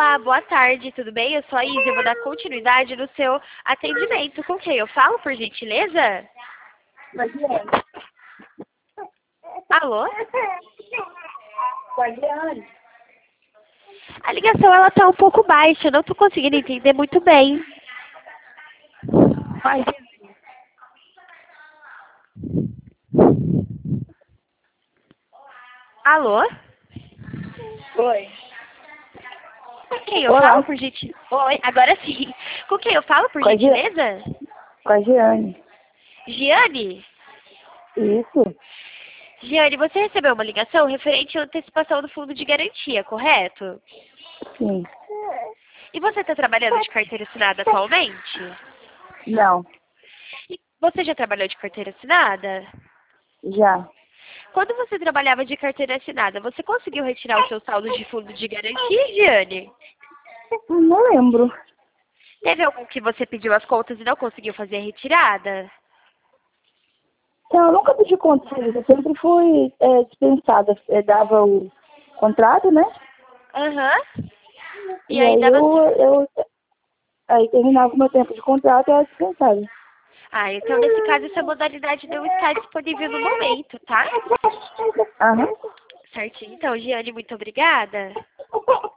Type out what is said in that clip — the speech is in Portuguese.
Olá, boa tarde, tudo bem? Eu sou a Isa, eu vou dar continuidade no seu atendimento. Com quem eu falo, por gentileza? Alô? Guardiane. A ligação, ela tá um pouco baixa, eu não tô conseguindo entender muito bem. Mas, Alô? oi. Com quem eu Olá. falo, por gentileza? Oi, agora sim. Com quem eu falo, por Com a gentileza? Com a Giane. Giane? Isso. Giane, você recebeu uma ligação referente à antecipação do fundo de garantia, correto? Sim. E você está trabalhando de carteira assinada atualmente? Não. E você já trabalhou de carteira assinada? Já. Quando você trabalhava de carteira assinada, você conseguiu retirar o seu saldo de fundo de garantia, Giane? Não lembro. Teve algum que você pediu as contas e não conseguiu fazer a retirada? Não, eu nunca pedi conta de serviço. Eu sempre fui dispensada. Dava o contrato, né? Aham. E E aí aí dava... aí terminava o meu tempo de contrato e eu era dispensada. Ah, então nesse caso essa modalidade não está disponível no momento, tá? Aham. Certinho. Então, Giane, muito obrigada.